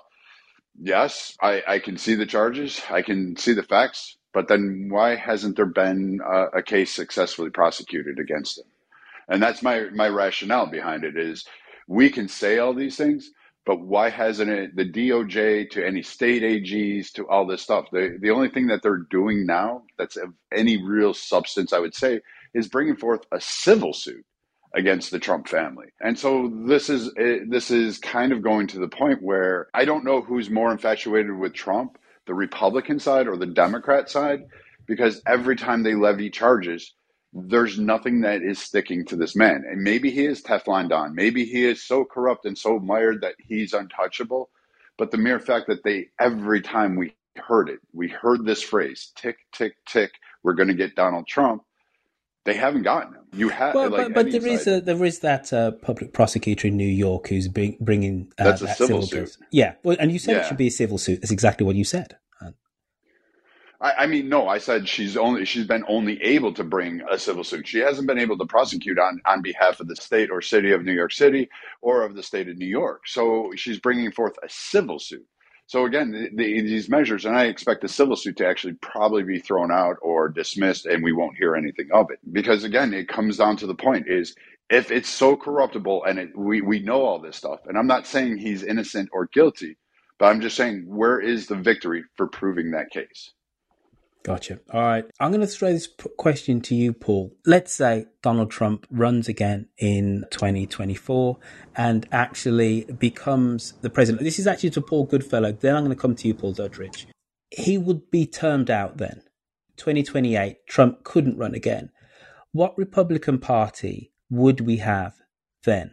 Speaker 12: yes, I, I can see the charges, I can see the facts, but then why hasn't there been a, a case successfully prosecuted against him? And that's my, my rationale behind it is we can say all these things, but why hasn't it, the D O J to any state A Gs to all this stuff? The, the only thing that they're doing now that's of any real substance, I would say, is bringing forth a civil suit against the Trump family. And so this is this is kind of going to the point where I don't know who's more infatuated with Trump, the Republican side or the Democrat side, because every time they levy charges, there's nothing that is sticking to this man. And maybe he is Teflon Don. Maybe he is so corrupt and so mired that he's untouchable. But the mere fact that they, every time we heard it, we heard this phrase, tick, tick, tick, we're going to get Donald Trump. They haven't gotten him. You have,
Speaker 11: well,
Speaker 12: like
Speaker 11: but, but there
Speaker 12: side,
Speaker 11: is a, there is that uh, public prosecutor in New York who's bring, bringing uh,
Speaker 12: that's a
Speaker 11: that
Speaker 12: civil,
Speaker 11: civil
Speaker 12: suit.
Speaker 11: case. Yeah, well, and you said
Speaker 12: yeah.
Speaker 11: it should be a civil suit. That's exactly what you said.
Speaker 12: I, I mean, no, I said she's only she's been only able to bring a civil suit. She hasn't been able to prosecute on, on behalf of the state or city of New York City or of the state of New York. So she's bringing forth a civil suit. So again, the, the, these measures, and I expect the civil suit to actually probably be thrown out or dismissed, and we won't hear anything of it. Because again, it comes down to the point is if it's so corruptible and it, we, we know all this stuff, and I'm not saying he's innocent or guilty, but I'm just saying where is the victory for proving that case?
Speaker 11: Gotcha. All right. I'm going to throw this p- question to you, Paul. Let's say Donald Trump runs again in twenty twenty-four and actually becomes the president. This is actually to Paul Goodfellow. Then I'm going to come to you, Paul Doddridge. He would be termed out then. twenty twenty-eight, Trump couldn't run again. What Republican Party would we have then?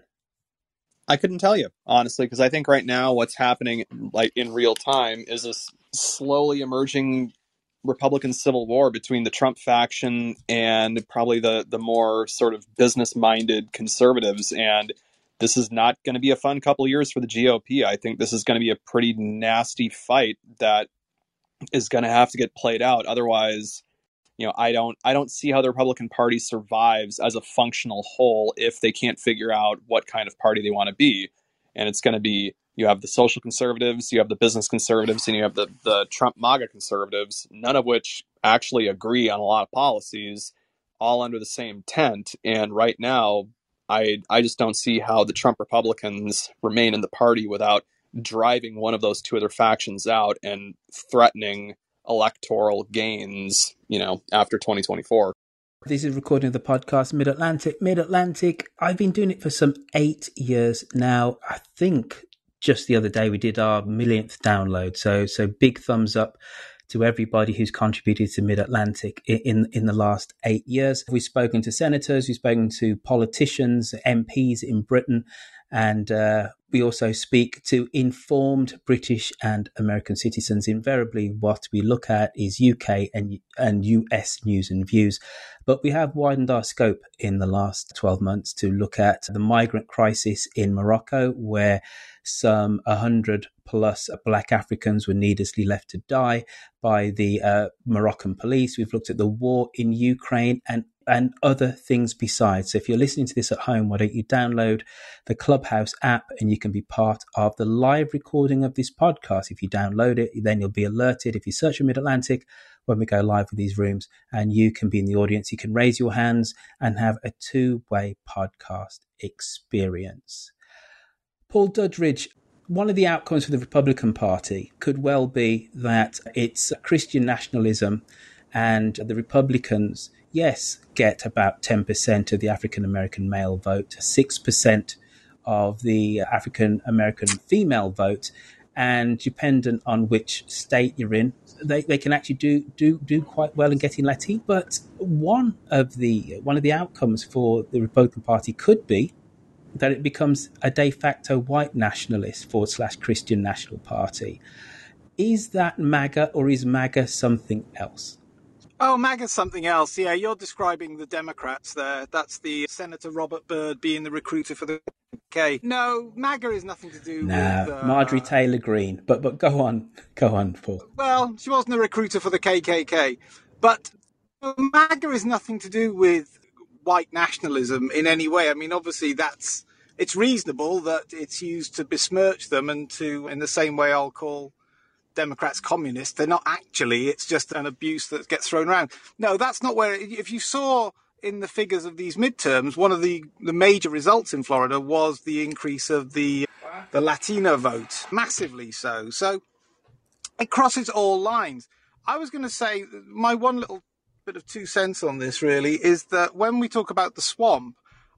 Speaker 13: I couldn't tell you, honestly, because I think right now what's happening like in real time is this slowly emerging Republican civil war between the Trump faction and probably the the more sort of business-minded conservatives. And this is not going to be a fun couple of years for the G O P. I think this is going to be a pretty nasty fight that is going to have to get played out. Otherwise, you know, I don't I don't see how the Republican Party survives as a functional whole if they can't figure out what kind of party they want to be. And it's going to be, you have the social conservatives, you have the business conservatives, and you have the, the Trump MAGA conservatives, none of which actually agree on a lot of policies, all under the same tent. And right now, I I just don't see how the Trump Republicans remain in the party without driving one of those two other factions out and threatening electoral gains, you know, after twenty twenty-four.
Speaker 11: This is recording of the podcast Mid-Atlantic. Mid-Atlantic, I've been doing it for some eight years now. I think just the other day we did our millionth download. So so big thumbs up to everybody who's contributed to Mid-Atlantic in, in the last eight years. We've spoken to senators, we've spoken to politicians, M Ps in Britain, and uh, we also speak to informed British and American citizens. Invariably, what we look at is U K and, and U S news and views. But we have widened our scope in the last twelve months to look at the migrant crisis in Morocco, where some one hundred plus Black Africans were needlessly left to die by the uh, Moroccan police. We've looked at the war in Ukraine and and other things besides. So if you're listening to this at home, why don't you download the Clubhouse app and you can be part of the live recording of this podcast. If you download it, then you'll be alerted. If you search for Mid-Atlantic, when we go live with these rooms, and you can be in the audience. You can raise your hands and have a two-way podcast experience. Paul Duddridge, one of the outcomes for the Republican Party could well be that it's Christian nationalism, and the Republicans, yes, get about ten percent of the African-American male vote, six percent of the African-American female vote, and dependent on which state you're in, they, they can actually do, do do quite well in getting Latin. But one of the one of the outcomes for the Republican Party could be that it becomes a de facto white nationalist forward slash Christian national party. Is that MAGA, or is MAGA something else?
Speaker 2: Oh, MAGA's something else. Yeah, you're describing the Democrats there. That's the Senator Robert Byrd being the recruiter for the K. No, MAGA is nothing to do
Speaker 11: no,
Speaker 2: with... Uh,
Speaker 11: Marjorie Taylor Greene. But but go on. Go on, Paul.
Speaker 2: Well, she wasn't a recruiter for the K K K. But MAGA is nothing to do with white nationalism in any way. I mean, obviously, that's it's reasonable that it's used to besmirch them, and to, in the same way I'll call Democrats communists. They're not actually, it's just an abuse that gets thrown around. No, that's not where, if you saw in the figures of these midterms, one of the, the major results in Florida was the increase of the the Latino vote, massively so. So it crosses all lines. I was going to say, my one little bit of two cents on this really is that when we talk about the swamp,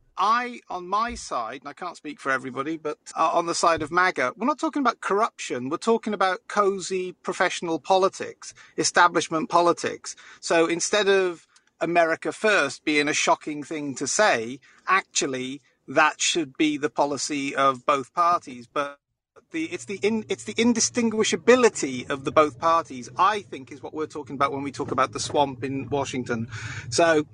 Speaker 2: I, on my side, and I can't speak for everybody, but uh, on the side of MAGA, we're not talking about corruption. We're talking about cozy professional politics, establishment politics. So instead of America first being a shocking thing to say, actually, that should be the policy of both parties. But the, it's the in, it's the indistinguishability of the both parties, I think, is what we're talking about when we talk about the swamp in Washington. So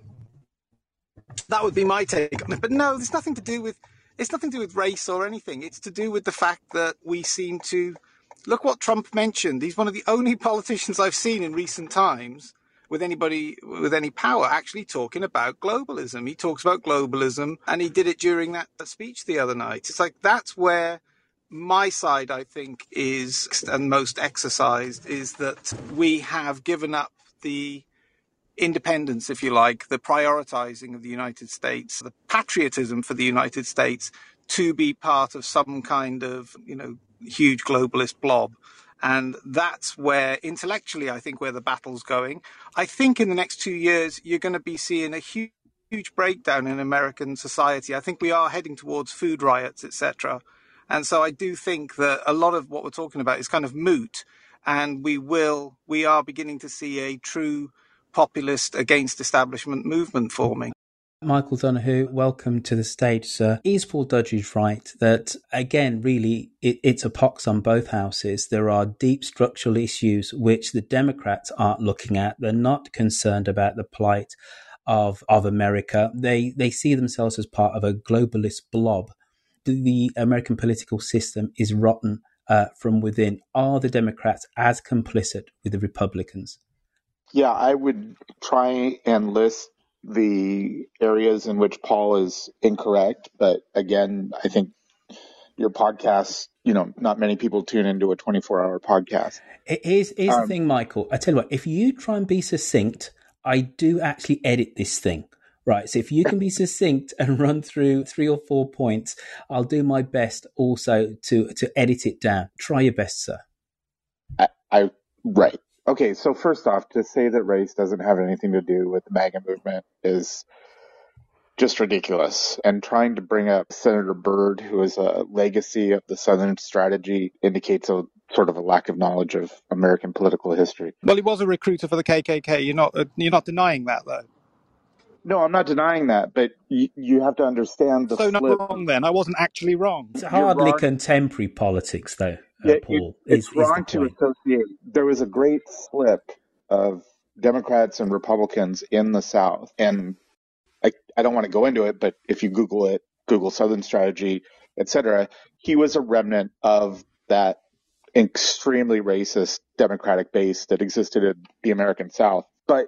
Speaker 2: that would be my take on it. But no, there's nothing to do with, it's nothing to do with race or anything. It's to do with the fact that we seem to, look what Trump mentioned. He's one of the only politicians I've seen in recent times with anybody with any power actually talking about globalism. He talks about globalism, and he did it during that speech the other night. It's like, that's where my side, I think, is and most exercised, is that we have given up the independence, if you like, the prioritizing of the United States, the patriotism for the United States to be part of some kind of, you know, huge globalist blob. And that's where, intellectually, I think, where the battle's going. I think in the next two years, you're going to be seeing a huge, huge breakdown in American society. I think we are heading towards food riots, et cetera. And so I do think that a lot of what we're talking about is kind of moot. And we will, we are beginning to see a true populist against establishment movement forming.
Speaker 11: Michael Donoghue, welcome to the stage, sir. Is Paul Duddridge right that, again, really, it, it's a pox on both houses? There are deep structural issues which the Democrats aren't looking at. They're not concerned about the plight of of America. They they see themselves as part of a globalist blob. The American political system is rotten uh, from within. Are the Democrats as complicit with the Republicans?
Speaker 5: Yeah, I would try and list the areas in which Paul is incorrect. But again, I think your podcast, you know, not many people tune into a twenty-four hour podcast.
Speaker 11: Here's, here's
Speaker 5: um,
Speaker 11: the thing, Michael. I tell you what, if you try and be succinct, I do actually edit this thing. Right. So if you can be succinct and run through three or four points, I'll do my best also to, to edit it down. Try your best, sir.
Speaker 5: I, I right. Okay, so first off, to say that race doesn't have anything to do with the MAGA movement is just ridiculous. And trying to bring up Senator Byrd, who is a legacy of the Southern strategy, indicates a sort of a lack of knowledge of American political history.
Speaker 2: Well, he was a recruiter for the K K K. You're not, you're not denying that, though.
Speaker 5: No, I'm not denying that, but you, you have to understand the
Speaker 2: so
Speaker 5: flip.
Speaker 2: So not wrong then. I wasn't actually wrong.
Speaker 11: It's hardly contemporary politics, though. Uh,
Speaker 5: yeah,
Speaker 11: Paul,
Speaker 5: it, it's
Speaker 11: is,
Speaker 5: wrong
Speaker 11: is
Speaker 5: to associate. There was a great slip of Democrats and Republicans in the South, and I, I don't want to go into it, but if you Google it, Google Southern strategy, et cetera, he was a remnant of that extremely racist Democratic base that existed in the American South. But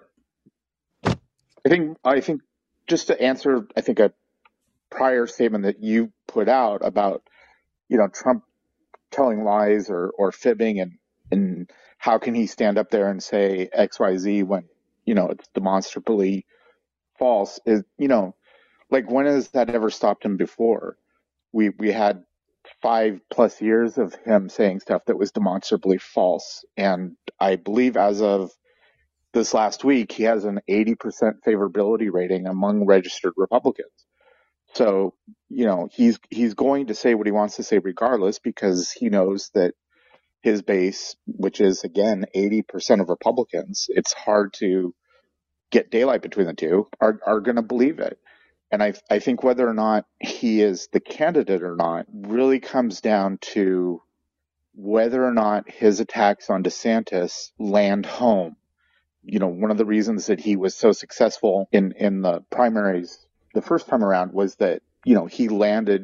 Speaker 5: I think I think just to answer, I think a prior statement that you put out about, you know, Trump telling lies or, or fibbing and, and how can he stand up there and say X Y Z when, you know, it's demonstrably false? Is, you know, like, when has that ever stopped him before? We we had five plus years of him saying stuff that was demonstrably false. And I believe as of this last week, he has an eighty percent favorability rating among registered Republicans. So, you know, he's he's going to say what he wants to say regardless, because he knows that his base, which is, again, eighty percent of Republicans, it's hard to get daylight between the two, are, are going to believe it. And I, I think whether or not he is the candidate or not really comes down to whether or not his attacks on DeSantis land home. You know, one of the reasons that he was so successful in, in the primaries the first time around was that, you know, he landed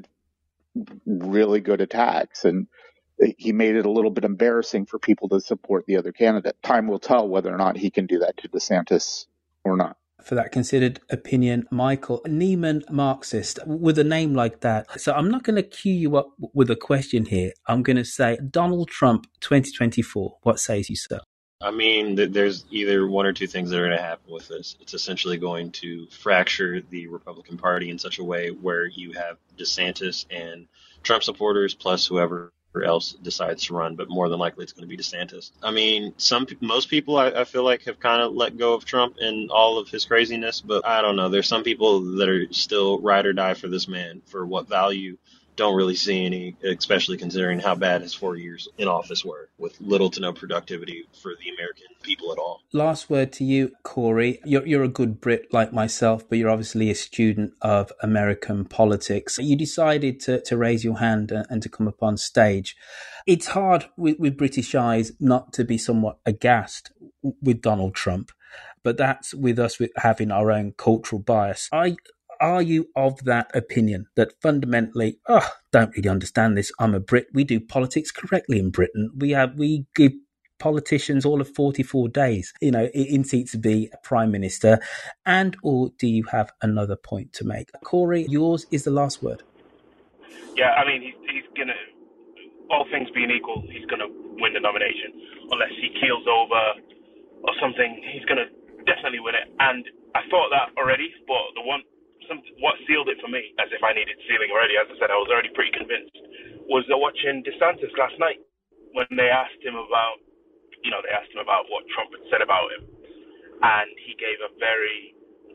Speaker 5: really good attacks, and he made it a little bit embarrassing for people to support the other candidate. Time will tell whether or not he can do that to DeSantis or not.
Speaker 11: For that considered opinion, Michael, Neiman Marxist, with a name like that. So I'm not going to cue you up with a question here. I'm going to say Donald Trump twenty twenty-four. What says you, sir?
Speaker 4: I mean, there's either one or two things that are going to happen with this. It's essentially going to fracture the Republican Party in such a way where you have DeSantis and Trump supporters plus whoever else decides to run, but more than likely it's going to be DeSantis. I mean, some most people I, I feel like have kind of let go of Trump and all of his craziness, but I don't know. There's some people that are still ride or die for this man for what value. Don't really see any, especially considering how bad his four years in office were, with little to no productivity for the American people at all.
Speaker 11: Last word to you, Corey. You're, you're a good Brit like myself, but you're obviously a student of American politics. You decided to, to raise your hand and, and to come up on stage. It's hard with, with British eyes not to be somewhat aghast with Donald Trump, but that's with us with having our own cultural bias. I Are you of that opinion that fundamentally, oh, don't really understand this. I'm a Brit. We do politics correctly in Britain. We have we give politicians all of forty-four days, you know, in seat to be prime minister. And or do you have another point to make? Corey, yours is the last word.
Speaker 6: Yeah, I mean, he's, he's going to, all things being equal, he's going to win the nomination. Unless he keels over or something, he's going to definitely win it. And I thought that already, but the one... Some, what sealed it for me, as if I needed sealing already, as I said, I was already pretty convinced, was uh, watching DeSantis last night when they asked him about, you know, they asked him about what Trump had said about him. And he gave a very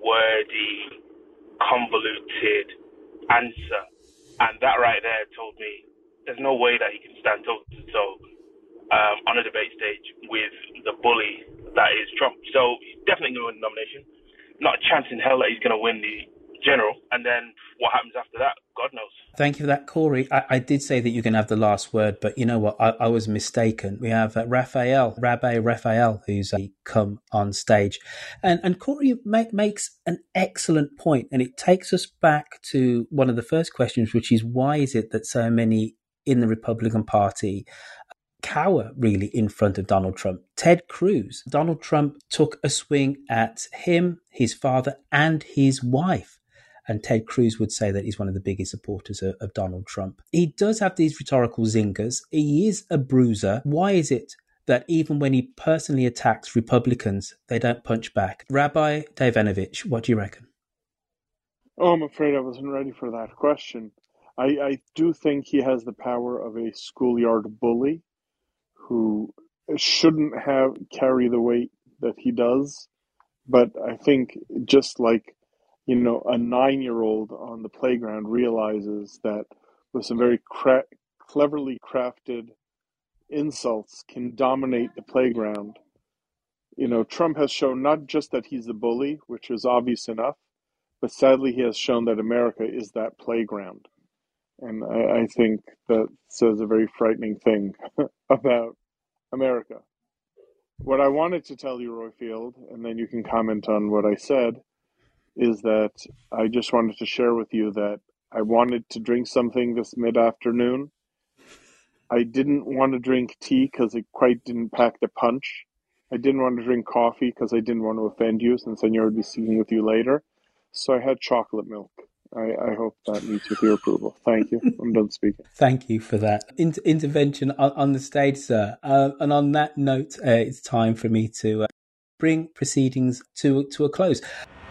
Speaker 6: wordy, convoluted answer. And that right there told me there's no way that he can stand toe to toe um, on a debate stage with the bully that is Trump. So he's definitely going to win the nomination. Not a chance in hell that he's going to win the general, and then what happens after that, God knows.
Speaker 11: Thank you for that, Corey. I, I did say that you're going to have the last word, but you know what? I, I was mistaken. We have uh, Raphael, Rabbi Raphael, who's uh, come on stage. And, and Corey make, makes an excellent point, and it takes us back to one of the first questions, which is why is it that so many in the Republican Party cower really in front of Donald Trump? Ted Cruz. Donald Trump took a swing at him, his father, and his wife. And Ted Cruz would say that he's one of the biggest supporters of, of Donald Trump. He does have these rhetorical zingers. He is a bruiser. Why is it that even when he personally attacks Republicans, they don't punch back? Rabbi Devanovich, what do you reckon?
Speaker 8: Oh, I'm afraid I wasn't ready for that question. I, I do think he has the power of a schoolyard bully who shouldn't have carry the weight that he does. But I think just like, you know, a nine-year-old on the playground realizes that with some very cra- cleverly crafted insults can dominate the playground. You know, Trump has shown not just that he's the bully, which is obvious enough, but sadly he has shown that America is that playground. And I, I think that says a very frightening thing about America. What I wanted to tell you, Royfield, and then you can comment on what I said, is that I just wanted to share with you that I wanted to drink something this mid-afternoon. I didn't want to drink tea because it quite didn't pack the punch. I didn't want to drink coffee because I didn't want to offend you, since I knew I'd be speaking with you later. So I had chocolate milk. I, I hope that meets with your approval. Thank you. I'm done speaking.
Speaker 11: Thank you for that Inter- intervention on, on the stage, sir. Uh, and on that note, uh, it's time for me to uh, bring proceedings to to a close.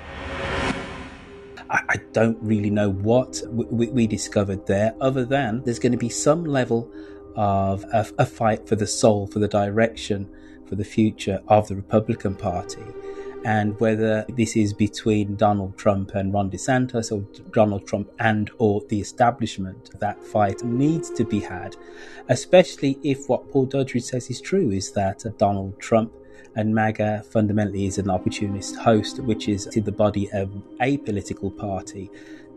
Speaker 11: I, I don't really know what we, we discovered there, other than there's going to be some level of a, a fight for the soul, for the direction, for the future of the Republican Party. And whether this is between Donald Trump and Ron DeSantis, or Donald Trump and or the establishment, that fight needs to be had, especially if what Paul Dudridge says is true, is that Donald Trump and MAGA fundamentally is an opportunist host, which is in the body of a political party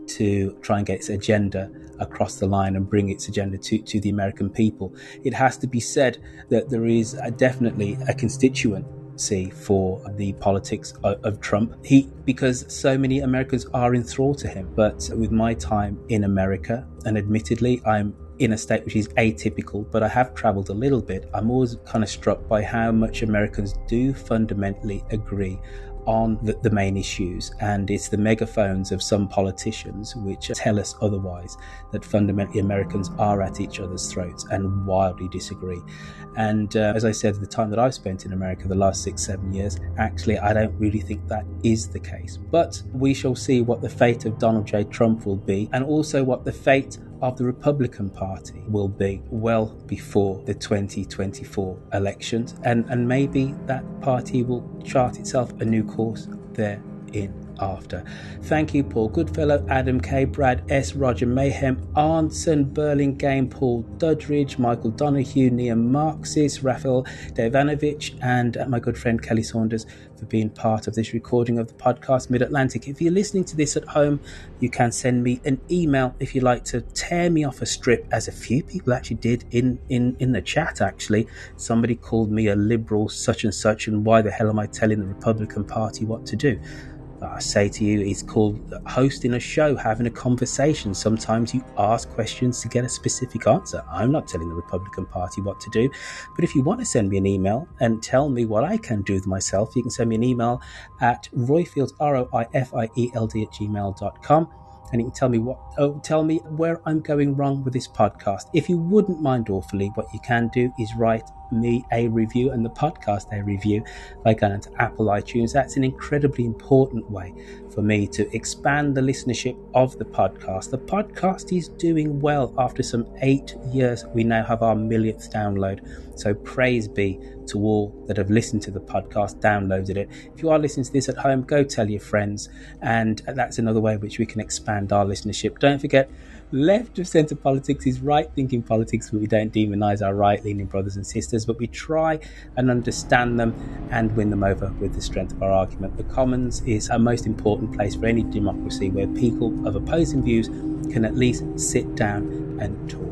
Speaker 11: to try and get its agenda across the line and bring its agenda to, to the American people. It has to be said that there is a, definitely a constituent see for the politics of, of Trump. He because so many Americans are enthralled to him. But with my time in America, and admittedly I'm in a state which is atypical, but I have traveled a little bit, I'm always kind of struck by how much Americans do fundamentally agree on the, the main issues, and it's the megaphones of some politicians which tell us otherwise, that fundamentally Americans are at each other's throats and wildly disagree. And uh, as I said, the time that I've spent in America, the last six, seven years, actually I don't really think that is the case. But we shall see what the fate of Donald J. Trump will be, and also what the fate of the Republican Party will be well before the twenty twenty-four elections, and, and maybe that party will chart itself a new course therein after. Thank you, Paul Goodfellow, Adam K, Brad S, Roger Mayhem, Arnson, Burlingame, Paul Dudridge, Michael Donahue, Nia Marxis, Raphael Devanovich, and my good friend Kelly Saunders for being part of this recording of the podcast Mid-Atlantic. If you're listening to this at home, you can send me an email if you'd like to tear me off a strip, as a few people actually did in, in, in the chat, actually. Somebody called me a liberal such and such, and why the hell am I telling the Republican Party what to do? I say to you, it's called hosting a show, having a conversation. Sometimes you ask questions to get a specific answer. I'm not telling the Republican Party what to do. But if you want to send me an email and tell me what I can do with myself, you can send me an email at roifield, R O I F I E L D at gmail dot com. And you can tell me what, oh, tell me where I'm going wrong with this podcast. If you wouldn't mind awfully, what you can do is write me a review and the podcast a review by going to Apple iTunes. That's an incredibly important way for me to expand the listenership of the podcast. The podcast is doing well. After some eight years, we now have our millionth download. So praise be to all that have listened to the podcast, downloaded it. If you are listening to this at home, go tell your friends. And that's another way in which we can expand our listenership. Don't forget, left of centre politics is right-thinking politics, but we don't demonise our right-leaning brothers and sisters, but we try and understand them and win them over with the strength of our argument. The Commons is a most important place for any democracy, where people of opposing views can at least sit down and talk.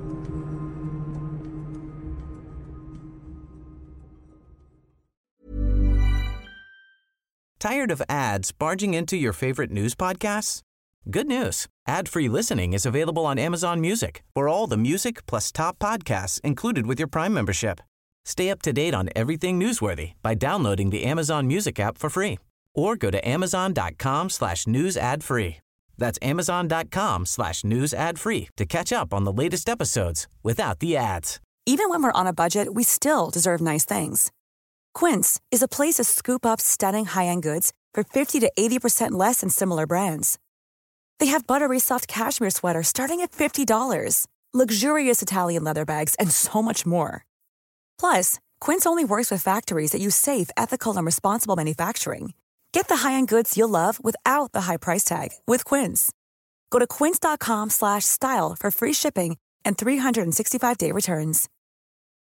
Speaker 1: Tired of ads barging into your favorite news podcasts? Good news. Ad-free listening is available on Amazon Music for all the music plus top podcasts included with your Prime membership. Stay up to date on everything newsworthy by downloading the Amazon Music app for free, or go to amazon.com slash news ad free. That's amazon.com slash news ad free to catch up on the latest episodes without the ads.
Speaker 9: Even when we're on a budget, we still deserve nice things. Quince is a place to scoop up stunning high-end goods for fifty to eighty percent less than similar brands. They have buttery soft cashmere sweaters starting at fifty dollars, luxurious Italian leather bags, and so much more. Plus, Quince only works with factories that use safe, ethical, and responsible manufacturing. Get the high-end goods you'll love without the high price tag with Quince. Go to quince.com slash style for free shipping and three sixty-five day returns.